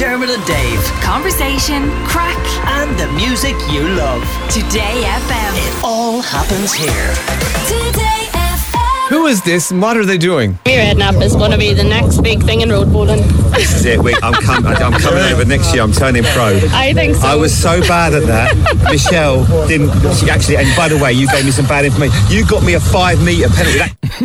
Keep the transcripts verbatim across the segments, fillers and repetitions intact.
Dermot and Dave. Conversation, crack, And the music you love. Today F M. It all happens here. Today F M. Who is this and what are they doing? Jamie Redknapp is going to be the next big thing in road bowling. This is it. We, I'm, com- I'm coming over next year. I'm turning pro. I think so. I was so bad at that. Michelle didn't. She actually. And by the way, you gave me some bad information. You got me a five metre penalty.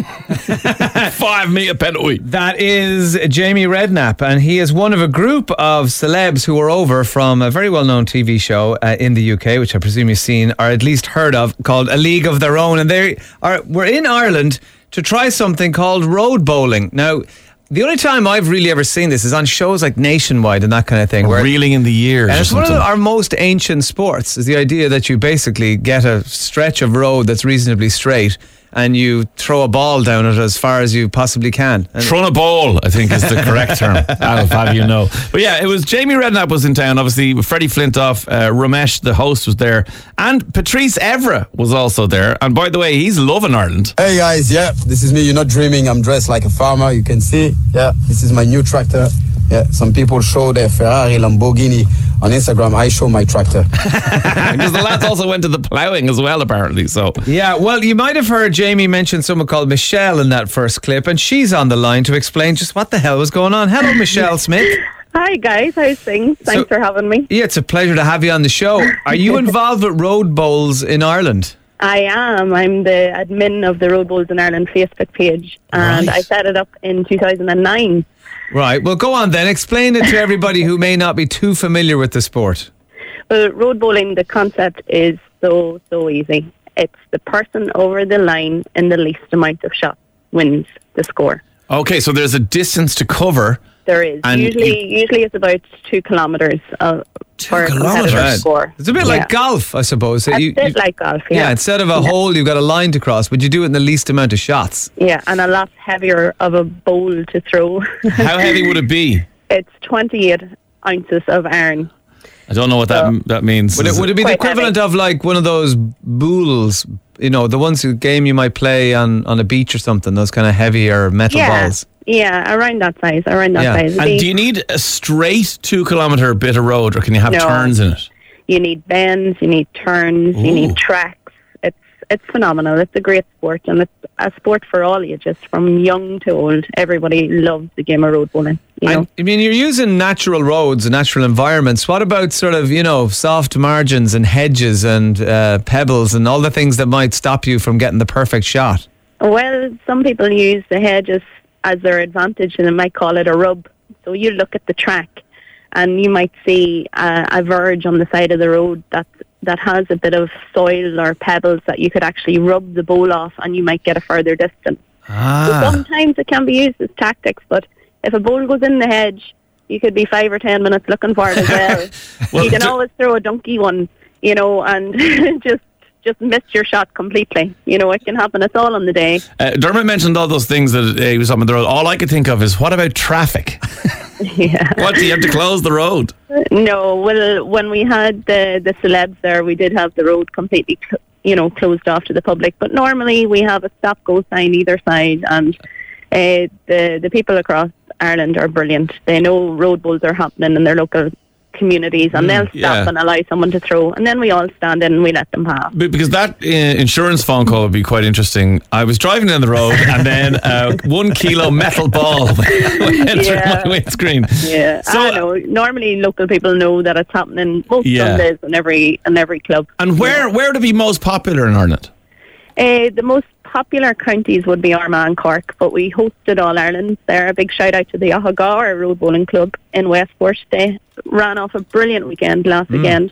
That, Five metre penalty. That is Jamie Redknapp, and he is one of a group of celebs who are over from a very well-known T V show uh, in the U K, which I presume you've seen or at least heard of, called A League of Their Own. And they are we're in Ireland to try something called road bowling. Now, the only time I've really ever seen this is on shows like Nationwide and that kind of thing. Where, Reeling in the years. and or it's one of something. the- our most ancient sports, is the idea that you basically get a stretch of road that's reasonably straight and you throw a ball down it as far as you possibly can. And Throwing a ball, I think, is the correct term. I'll have you know. But yeah, it was Jamie Redknapp was in town. Obviously, Freddie Flintoff, uh, Ramesh, the host, was there, and Patrice Evra was also there. And by the way, he's loving Ireland. Hey guys, yeah, this is me. You're not dreaming. I'm dressed like a farmer. You can see, yeah, this is my new tractor. Yeah, some people show their Ferrari, Lamborghini on Instagram. I show my tractor. Because the lads also went to the ploughing as well, apparently. So yeah, well, you might have heard Jamie mention someone called Michelle in that first clip, and she's on the line to explain just what the hell was going on. Hello, Michelle Smith. Hi guys, how's things? Thanks So- for having me. Yeah, it's a pleasure to have you on the show. Are you involved with road bowls in Ireland? I am. I'm the admin of the Road Bowls in Ireland Facebook page, and Right. I set it up in two thousand nine. Right, well, go on then. Explain it to everybody who may not be too familiar with the sport. Well, road bowling, the concept is so, so easy. It's the person over the line in the least amount of shots wins the score. okay, so there's a distance to cover. There is. And usually usually it's about two kilometres uh, for a kilometres? competitor score. It's a bit Yeah. like golf, I suppose. A You- bit you- like golf, yeah, yeah. instead of a hole, you've got a line to cross, but you do it in the least amount of shots. Yeah, and a lot heavier of a bowl to throw. How heavy would it be? It's twenty-eight ounces of iron. I don't know what that that means. Would it, Is would it be the Quite equivalent heavy. of like one of those boules, you know, the ones who game you might play on, on a beach or something, those kind of heavier metal Yeah, balls? yeah, around that size, around that Yeah. size. And The- do you need a straight two kilometre bit of road, or can you have No. turns in it? You need bends, you need turns, you Ooh. need tracks. It's it's phenomenal. It's a great sport, and it's a sport for all ages, from young to old. Everybody loves the game of road bowling. You know, And, I mean, you're using natural roads and natural environments. What about sort of, you know, soft margins and hedges and uh, pebbles and all the things that might stop you from getting the perfect shot? well, some people use the hedges as their advantage, and they might call it a rub. So you look at the track, and you might see a, a verge on the side of the road that that has a bit of soil or pebbles that you could actually rub the bowl off, and you might get a further distance. So Ah, sometimes it can be used as tactics, but if a bowl goes in the hedge, you could be five or ten minutes looking for it as well. Well, you can d- always throw a donkey one, you know, and just just miss your shot completely. You know, it can happen. It's all on the day. Uh, Dermot mentioned all those things that uh, he was on the road. All I could think of is, what about traffic? Yeah. What, do you have to close the road? No, well, when we had the the celebs there, we did have the road completely, cl- you know, closed off to the public. But normally we have a stop-go sign either side, and uh, the the people across Ireland are brilliant. They know road bowls are happening in their local communities, and they'll stop yeah. and allow someone to throw, and then we all stand in and we let them pass. Be- Because that uh, insurance phone call would be quite interesting. I was driving down the road and then uh, one kilo metal ball went Yeah. through my windscreen. Yeah, So- I know. Normally, local people know that it's happening most Yeah. Sundays in every in every club. And where where would it be most popular in Ireland? Uh, the most popular counties would be Armagh and Cork, but we hosted All Ireland there. A big shout out to the Ahagawa Road Bowling Club in Westport. They ran off a brilliant weekend last weekend,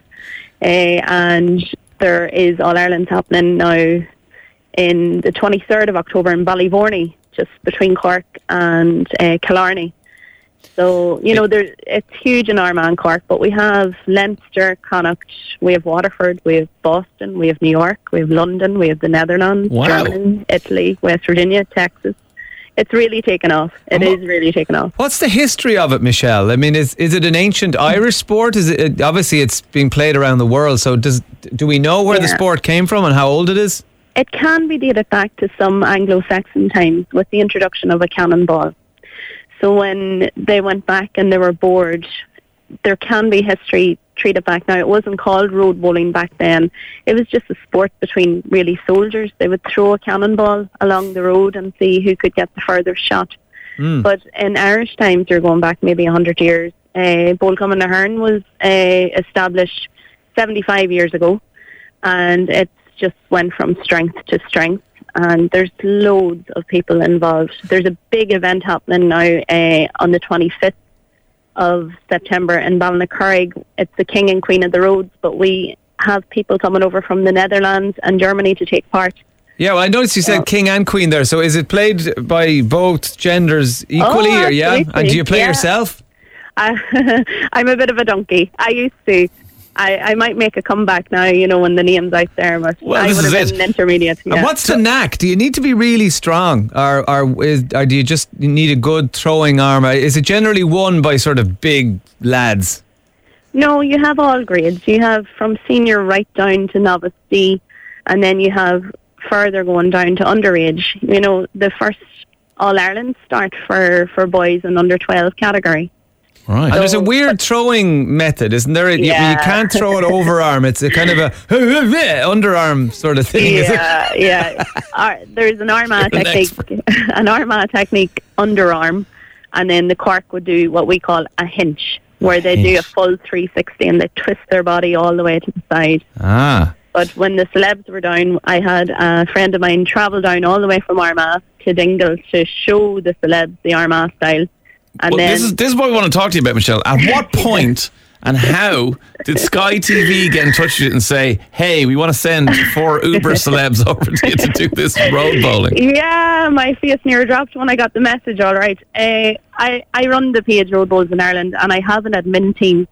uh, and there is All Ireland happening now in the twenty-third of October in Ballyvorney, just between Cork and uh, Killarney. So, you know, there, it's huge in Armagh and Cork, but we have Leinster, Connacht, we have Waterford, we have Boston, we have New York, we have London, we have the Netherlands, Wow. Germany, Italy, West Virginia, Texas. It's really taken off. It And what- is really taken off. what's the history of it, Michelle? I mean, is is it an ancient Irish sport? Is it, it obviously it's being played around the world? So does do we know where the Yeah. sport came from and how old it is? It can be dated back to some Anglo-Saxon times with the introduction of a cannonball. So when they went back and they were bored there can be history treated back now. It wasn't called road bowling back then. It was just a sport between really soldiers. They would throw a cannonball along the road and see who could get the furthest shot. Mm. But in Irish times, you're going back maybe one hundred years. Uh, Bowlcombe na Hurn was uh, established seventy-five years ago, and it's just went from strength to strength. And there's loads of people involved. There's a big event happening now uh, on the twenty-fifth of September in Ballinacurrig. It's the King and Queen of the Roads, but we have people coming over from the Netherlands and Germany to take part. Yeah, well, I noticed you said uh, King and Queen there. So is it played by both genders equally? Oh, or yeah? And do you play yeah. yourself? Uh, I'm a bit of a donkey. I used to. I, I might make a comeback now, you know, when the name's out there, but well, I would have been it. an intermediate. Yeah. And what's the knack? Do you need to be really strong, or or, is, or do you just need a good throwing arm? Is it generally won by sort of big lads? No, you have all grades. You have from senior right down to novice D, and then you have further going down to underage. You know, the first All-Ireland start for, for boys in under twelve category. Right. And there's a weird throwing method, isn't there? You, Yeah. you can't throw it overarm. It's a kind of a underarm sort of thing. is it? Yeah, yeah. Ar- there's an Armagh You're an technique, an Armagh technique underarm, and then the Cork would do what we call a hinge, where they do a full three sixty and they twist their body all the way to the side. Ah. But when the celebs were down, I had a friend of mine travel down all the way from Armagh to Dingle to show the celebs the Armagh style. And well, then this is this is what we want to talk to you about, Michelle. At what point and how did Sky T V get in touch with you and say, "Hey, we want to send four Uber celebs over to you to do this road bowling"? Yeah, my face near dropped when I got the message. All right, uh, I I run the page Road Bowls in Ireland, and I have an admin team,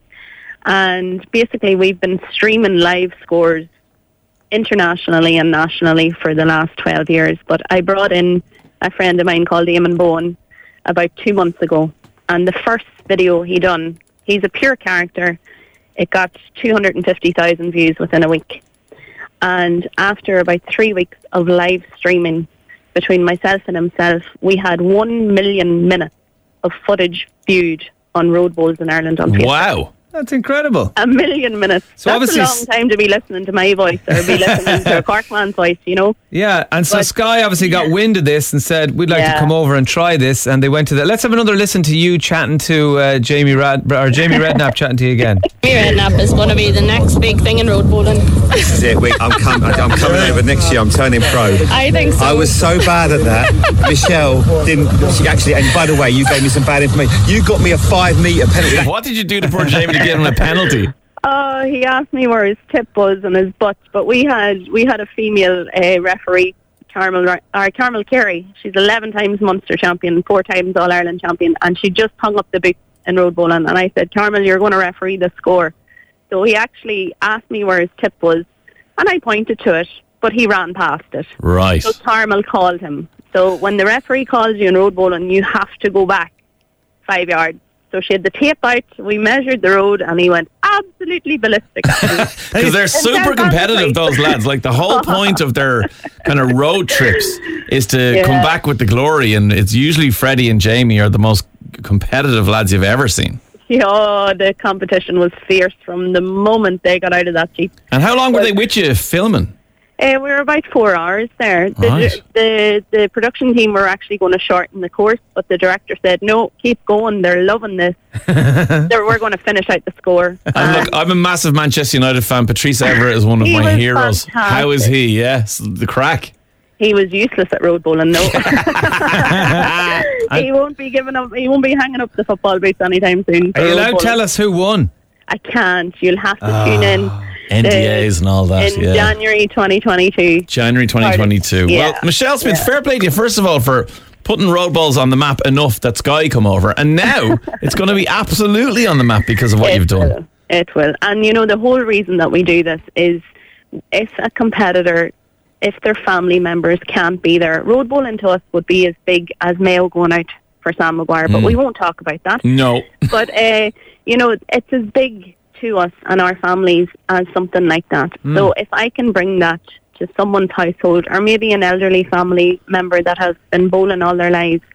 and basically we've been streaming live scores internationally and nationally for the last twelve years. But I brought in a friend of mine called Eamon Bowen about two months ago, and the first video he done, he's a pure character, it got two hundred fifty thousand views within a week. And after about three weeks of live streaming between myself and himself, we had one million minutes of footage viewed on Road Bowls in Ireland on Facebook. Wow. That's incredible. A million minutes. So That's a obviously long time to be listening to my voice or be listening to a Corkman's voice, you know. Yeah, and so But- Sky obviously got wind of this and said, we'd like to Yeah. come over and try this, and they went to that. Let's have another listen to you chatting to uh, Jamie Rad or Jamie Redknapp chatting to you again. Redknapp is going to be the next big thing in road bowling. This is it. We, I'm, com- I'm coming over next year. I'm turning pro. I think so. I was so bad at that. Michelle didn't. She actually. And by the way, you gave me some bad information. You got me a five metre penalty. What did you do to poor Jamie to get him a penalty? Oh, he asked me where his tip was and his butt, but we had we had a female uh, referee, Carmel Ra- or Carmel Carey. She's eleven times Munster champion, four times All Ireland champion, and she just hung up the boot in road bowling. And I said, Carmel, you're going to referee the score. So he actually asked me where his tip was, and I pointed to it, but he ran past it. Right. So Carmel called him. So when the referee calls you in road bowling, you have to go back five yards. So she had the tape out, we measured the road, and he went absolutely ballistic. Because they're super competitive, those lads. Like the whole point of their kind of road trips is to Yeah. come back with the glory, and it's usually Freddie and Jamie are the most competitive lads you've ever seen. Oh, the competition was fierce from the moment they got out of that jeep. And how long were they with you filming? Uh, we were about four hours there. The, Right. the the production team were actually going to shorten the course, but the director said, no, keep going. They're loving this. They're, we're going to finish out the score. And look, I'm a massive Manchester United fan. Patrice Everett is one of He my was heroes. fantastic. How is he? Yes, the crack. He was useless at road bowling, no. he won't be giving up. He won't be hanging up the football boots anytime soon. Are you allowed to tell us who won? I can't. You'll have to tune in. N D As and all that. In yeah. January twenty twenty-two. January twenty twenty-two. Yeah. Well, Michelle Smith, Yeah. fair play to you, first of all, for putting road balls on the map enough that Sky come over. And now it's going to be absolutely on the map because of what It you've done. will. It will. And you know, the whole reason that we do this is if a competitor, if their family members can't be there, road bowling to us would be as big as Mayo going out for Sam Maguire, but we won't talk about that. No. But, uh, you know, it's as big to us and our families as something like that. So if I can bring that to someone's household, or maybe an elderly family member that has been bowling all their lives,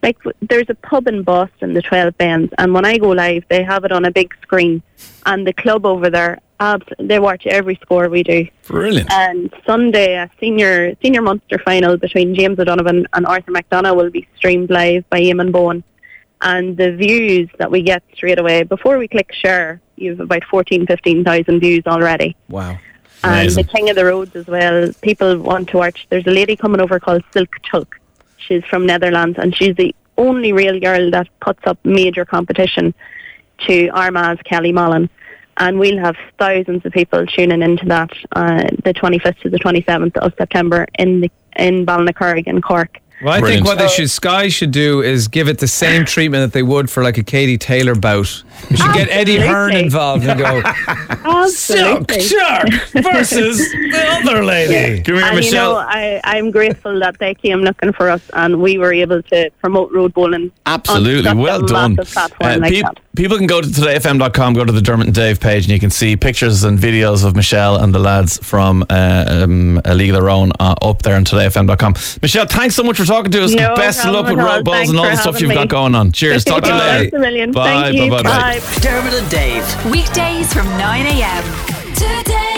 like there's a pub in Boston, the twelve Bends, and when I go live, they have it on a big screen, and the club over there, abs- they watch every score we do. Brilliant. And Sunday, a senior senior Munster final between James O'Donovan and Arthur McDonough will be streamed live by Eamon Bowen. And the views that we get straight away, before we click share, you have about fourteen, fifteen thousand views already. Wow. And Amazing. the King of the Roads as well. People want to watch. There's a lady coming over called Silk Tuck. She's from Netherlands, and she's the only real girl that puts up major competition to Armagh's Kelly Mullen. And we'll have thousands of people tuning into that uh, the twenty-fifth to the twenty-seventh of September in the, in Ballinacurrig in Cork. Well, I Brilliant. think what they should, Sky should do is give it the same treatment that they would for like a Katie Taylor bout. You should get Eddie Hearn Absolutely. involved and go, Silk Absolutely. Shark versus the other lady. Come here, And you Michelle. know, I, I'm grateful that they came looking for us and we were able to promote road bowling. Absolutely, on such well a done. massive platform Uh, like peop- that. people can go to today f m dot com, go to the Dermot and Dave page, and you can see pictures and videos of Michelle and the lads from uh, um, A League of Their Own uh, up there on today f m dot com. Michelle, thanks so much for talking to us. No Best of luck problem with at all. road balls Thanks and all for the stuff having you've got me. going on. Cheers. Talk to you Thanks later. a million. Bye. Thank you. Bye. Bye. Bye. Bye. Dermot and Dave. Weekdays from nine a.m. Today